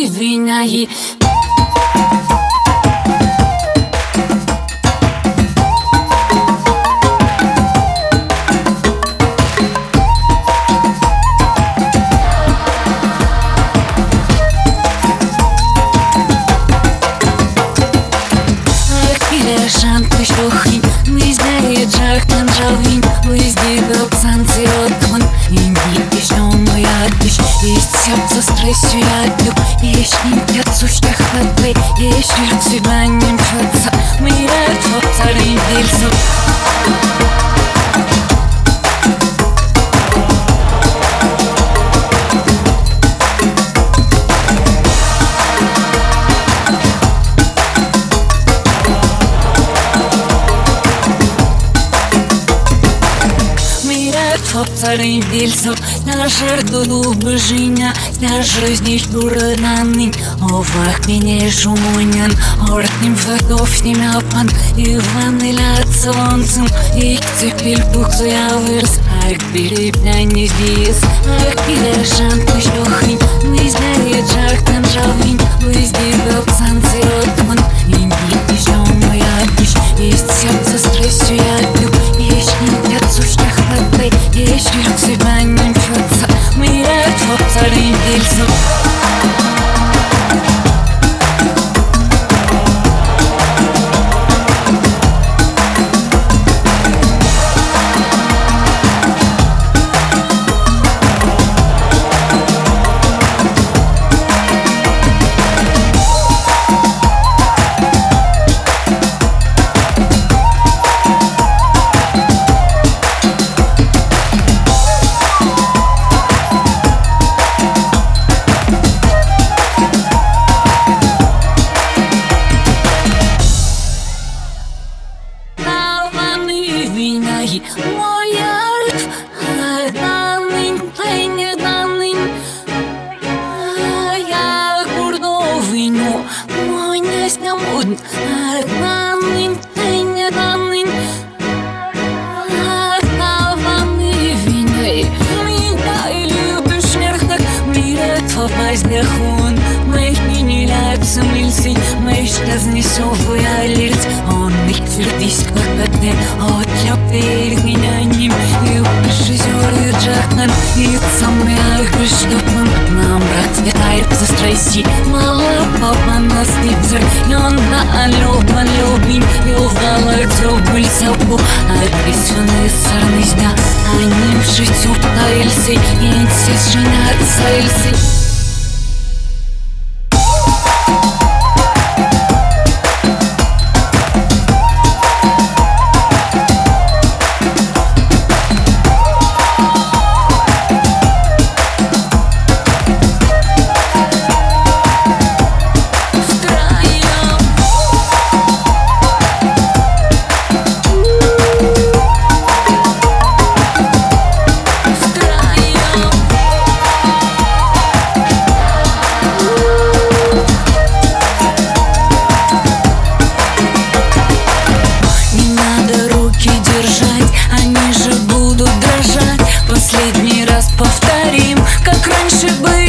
виняй. Шанты шохин, везде джахтан жавин, везде гопсанцы отгон. Инди еще моя дышь, есть сердце стрессу я пью, есть не отсущих хватай, есть вверх себя не мчаться, моя топца рейдельсу. Царей дельцов, на жертву лубыжиня, на жизнь дуранный, овах меня жумонян, ортним фотов нимяпан, Иван илят солнцем, и цепель пухцу я вырос, ах, перепня не здесь, ах, перешан пущохынь, везде джахтан жавынь, везде гопсанцы отман, инди еще моя дышь, есть сердце стрессу я пью, есть не отсущих хватай, есть вверх себя не мчаться, моя топца рейдельсу. Моя данный, ты не данный, я курдовиню, мой не снямуд, данный, ты не данный, даванный виной, меня любишь нерхнак, мире твой здехун, моих не ляется мильси, моих разнесовая лирц, он их твердись как ты, от перед меня ним, и упишизеры джахнан, и самый агришнопным, нам брат цветает за стресси, мало папа нас нипзер, и он на алёбан любим, и увалок зробыль сапу, а писюны сарны зня, они в житю птаэльсы, и инсис женят саэльсы. Они же будут дрожать. Последний раз повторим, как раньше было.